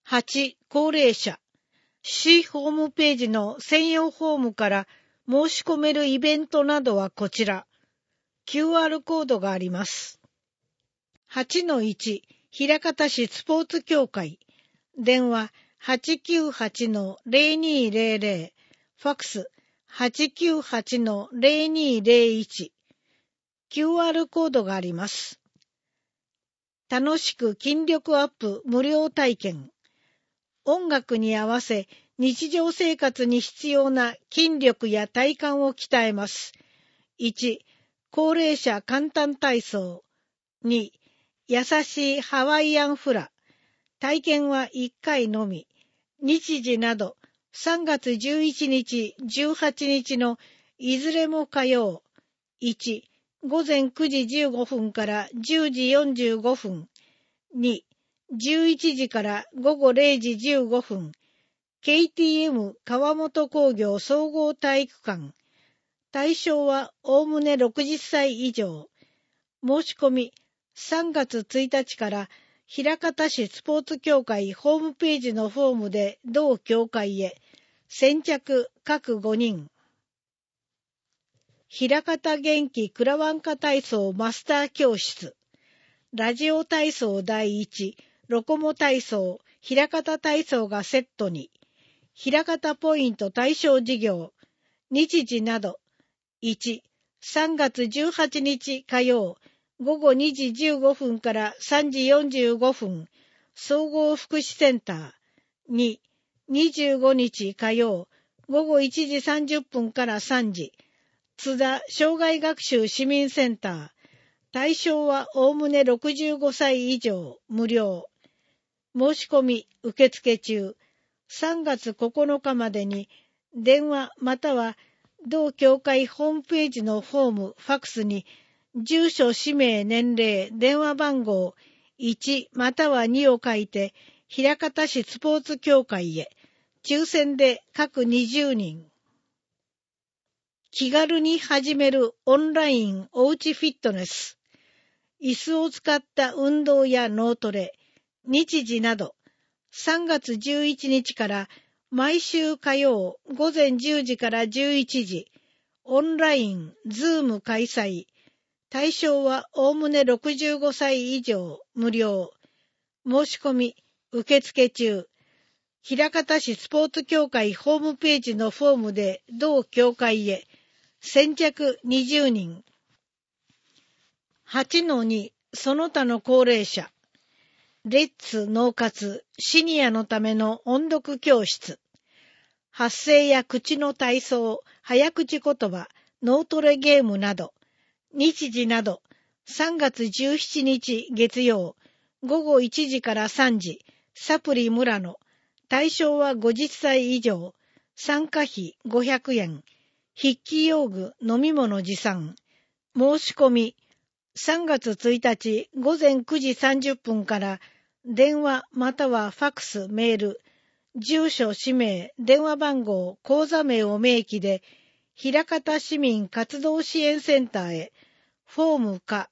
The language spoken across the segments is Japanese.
8、高齢者。市ホームページの専用フォームから申し込めるイベントなどはこちら。QR コードがあります。8-1、枚方市スポーツ協会。電話898-0200。ファックス898-0201。QR コードがあります。楽しく筋力アップ無料体験。音楽に合わせ日常生活に必要な筋力や体幹を鍛えます。1、高齢者簡単体操。2、優しいハワイアンフラ。体験は1回のみ。日時など3月11日、18日のいずれも火曜。1、午前9時15分から10時45分。2、11時から午後0時15分。KTM 川本工業総合体育館。対象はおおむね60歳以上。申し込み3月1日から枚方市スポーツ協会ホームページのフォームで同協会へ。先着各5人。枚方元気くらわんか体操マスター教室。ラジオ体操第1、ロコモ体操、枚方体操がセットに。枚方ポイント対象事業。日時など。1、3月18日火曜、午後2時15分から3時45分、総合福祉センター。2、25日火曜、午後1時30分から3時、津田障害学習市民センター。対象はおおむね65歳以上、無料。申し込み受付中。3月9日までに電話または同協会ホームページのフォーム、ファックスに住所、氏名、年齢、電話番号1または2を書いて枚方市スポーツ協会へ。抽選で各20人。気軽に始めるオンラインおうちフィットネス。椅子を使った運動や脳トレ、日時など。3月11日から毎週火曜午前10時から11時、オンライン、ズーム開催。対象はおおむね65歳以上、無料。申し込み、受付中。枚方市スポーツ協会ホームページのフォームで同協会へ。先着20人。8-2、その他の高齢者。レッツ脳活シニアのための音読教室。発声や口の体操、早口言葉、脳トレゲームなど。日時など、3月17日月曜、午後1時から3時、サプリ村野。対象は50歳以上。参加費500円。筆記用具、飲み物持参。申し込み。3月1日午前9時30分から電話またはファックス、メール、住所、氏名、電話番号、口座名を明記で、枚方市民活動支援センターへ、フォームか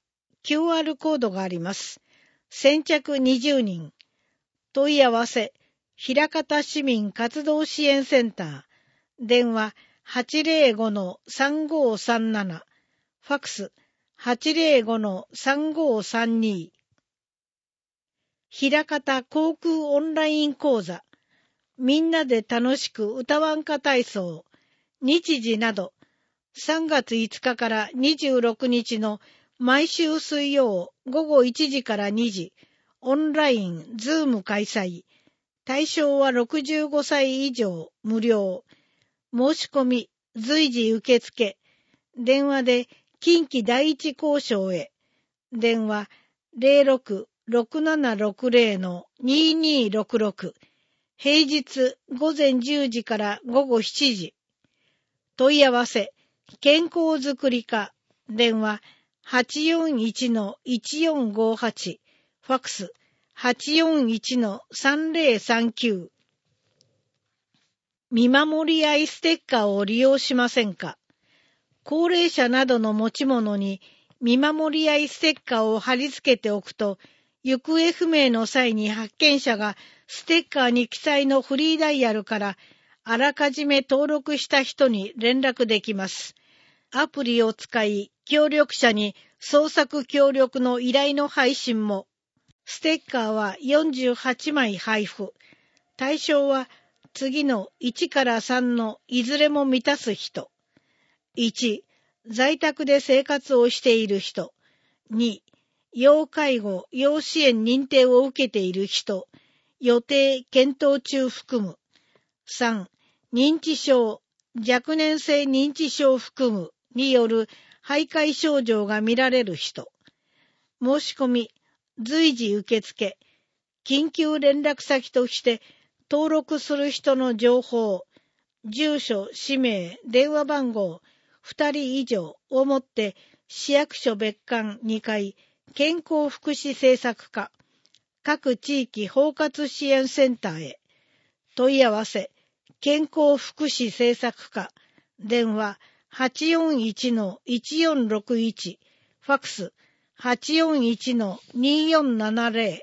QR コードがあります。先着20人。問い合わせ、枚方市民活動支援センター。電話805-3537。ファックス805-3532。枚方航空オンライン講座。みんなで楽しく歌わんか体操。日時など。3月5日から26日の毎週水曜午後1時から2時。オンライン、ズーム開催。対象は65歳以上、無料。申し込み、随時受付。電話で近畿第一交渉へ。電話06-6760-2266。平日午前10時から午後7時。問い合わせ、健康づくり課。電話841-1458。ファックス841-3039。見守り合いステッカーを利用しませんか？高齢者などの持ち物に見守り合いステッカーを貼り付けておくと、 行方不明の際に発見者がステッカーに記載のフリーダイヤルからあらかじめ登録した人に連絡できます。アプリを使い、協力者に捜索協力の依頼の配信も。ステッカーは48枚配布。対象は次の1から3のいずれも満たす人。1、在宅で生活をしている人。2、要介護・要支援認定を受けている人。予定・検討中含む。3、認知症・若年性認知症含むによる徘徊症状が見られる人。申し込み、随時受付。緊急連絡先として登録する人の情報、住所、氏名、電話番号、2人以上をもって市役所別館2階健康福祉政策課各地域包括支援センターへ。問い合わせ、健康福祉政策課、電話 841-1461、ファックス 841-2470。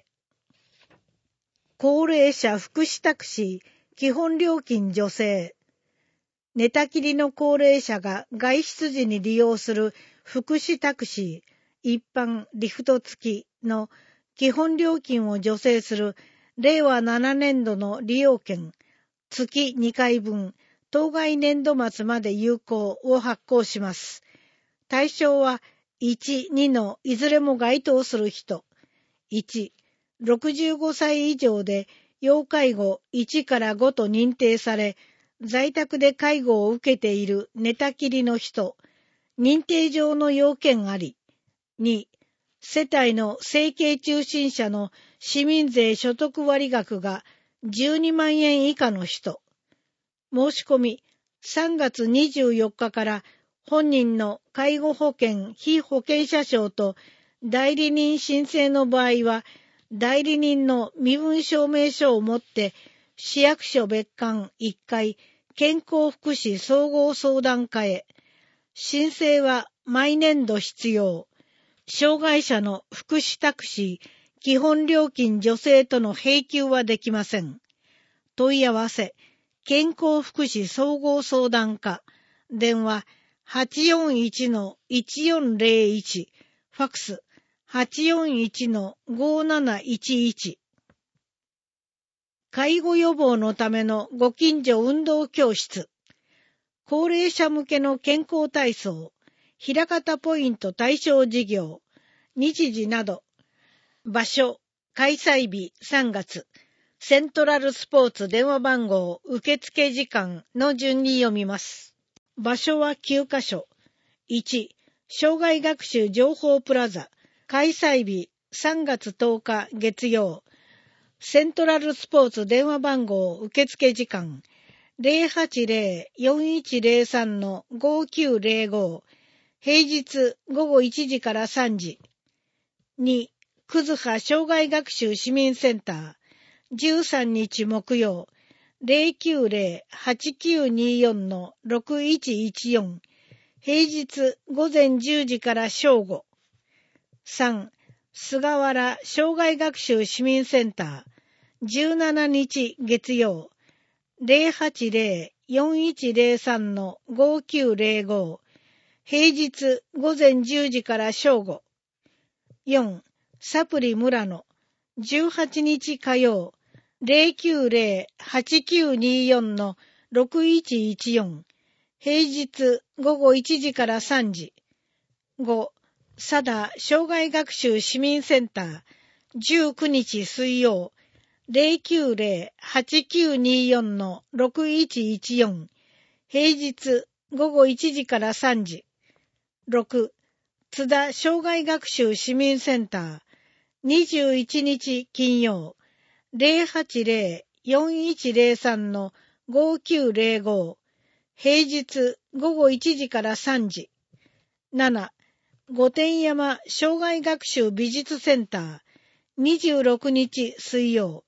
高齢者福祉タクシー、基本料金助成。寝たきりの高齢者が外出時に利用する福祉タクシー、一般リフト付きの基本料金を助成する令和7年度の利用券、月2回分、当該年度末まで有効を発行します。対象は1、2のいずれも該当する人。1、65歳以上で要介護1から5と認定され、在宅で介護を受けている寝たきりの人、認定上の要件あり。2、世帯の生計中心者の市民税所得割額が12万円以下の人。申し込み、3月24日から本人の介護保険被保険者証と代理人申請の場合は、代理人の身分証明書を持って市役所別館1階健康福祉総合相談課へ。申請は毎年度必要。障害者の福祉タクシー基本料金助成との併給はできません。問い合わせ、健康福祉総合相談課、電話 841-1401、ファックス 841-5711。介護予防のためのご近所運動教室。高齢者向けの健康体操、枚方ポイント対象事業、日時など。場所、開催日3月。セントラルスポーツ電話番号、受付時間の順に読みます。場所は9カ所。1、障害学習情報プラザ。開催日3月10日月曜。セントラルスポーツ電話番号受付時間 080-4103-5905 平日午後1時から3時。2、くずは障害学習市民センター13日木曜 090-8924-6114 平日午前10時から正午。3、菅原障害学習市民センター17日月曜 080-4103-5905 平日午前10時から正午。4、サプリ村野18日火曜 090-8924-6114 平日午後1時から3時。5、佐田障害学習市民センター19日水曜 090-8924-6114 平日午後1時から3時。6、津田障害学習市民センター21日金曜 080-4103-5905 平日午後1時から3時。7、御殿山障害学習美術センター26日水曜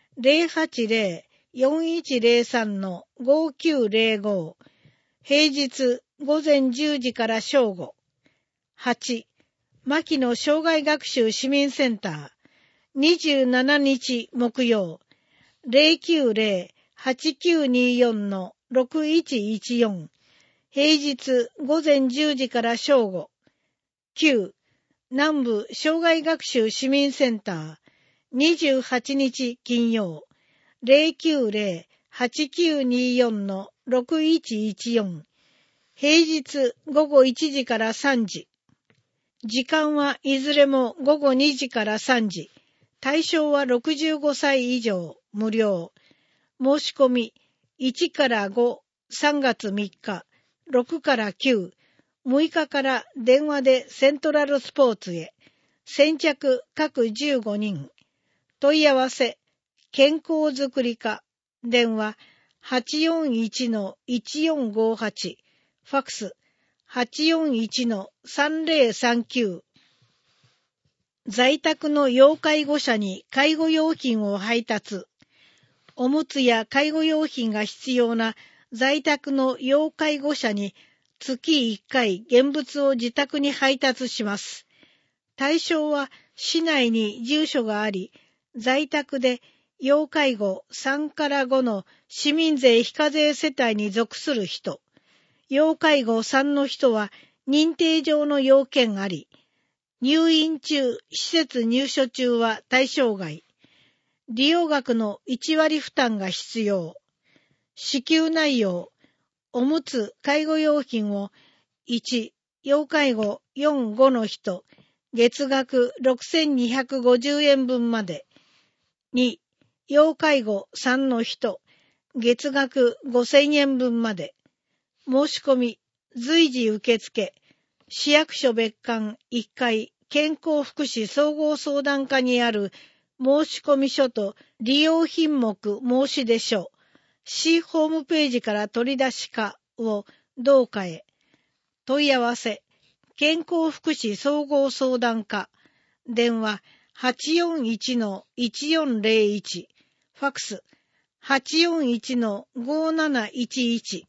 080-4103-5905 平日午前10時から正午。8、牧野障害学習市民センター 27日木曜、090-8924-6114、平日午前10時から正午。9、南部障害学習市民センター、28日金曜、090-8924-6114、平日午後1時から3時。時間はいずれも午後2時から3時。対象は65歳以上、無料。申し込み、1から5、3月3日、6から9、6日から電話でセントラルスポーツへ。先着各15人。問い合わせ、健康づくり課。電話、841-1458。ファクス、841-3039。在宅の要介護者に介護用品を配達。おむつや介護用品が必要な在宅の要介護者に月1回現物を自宅に配達します。対象は市内に住所があり、在宅で要介護3から5の市民税非課税世帯に属する人。要介護3の人は認定上の要件あり、入院中、施設入所中は対象外。利用額の1割負担が必要。支給内容、おむつ、介護用品を1、要介護4、5の人、月額6250円分まで。2、要介護3の人、月額5000円分まで。申し込み、随時受付。市役所別館1階健康福祉総合相談課にある申込書と利用品目申し出書、市ホームページから取り出しかを同課へ。問い合わせ、健康福祉総合相談課。電話、841-1401。ファクス、841-5711。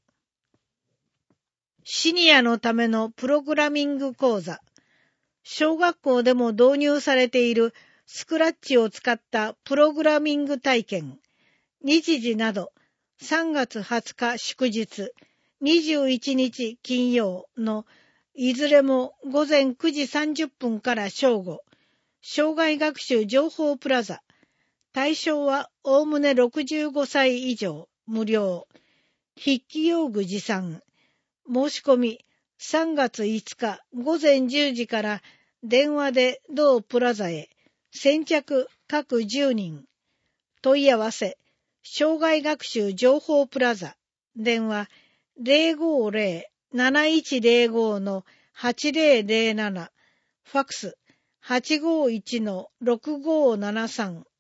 シニアのためのプログラミング講座。小学校でも導入されているスクラッチを使ったプログラミング体験。日時など、3月20日祝日、21日金曜のいずれも午前9時30分から正午。障害学習情報プラザ。対象はおおむね65歳以上、無料。筆記用具持参。申し込み、3月5日午前10時から電話で同プラザへ。先着各10人。問い合わせ、障害学習情報プラザ。電話、050-7105-8007。ファクス、851-6573。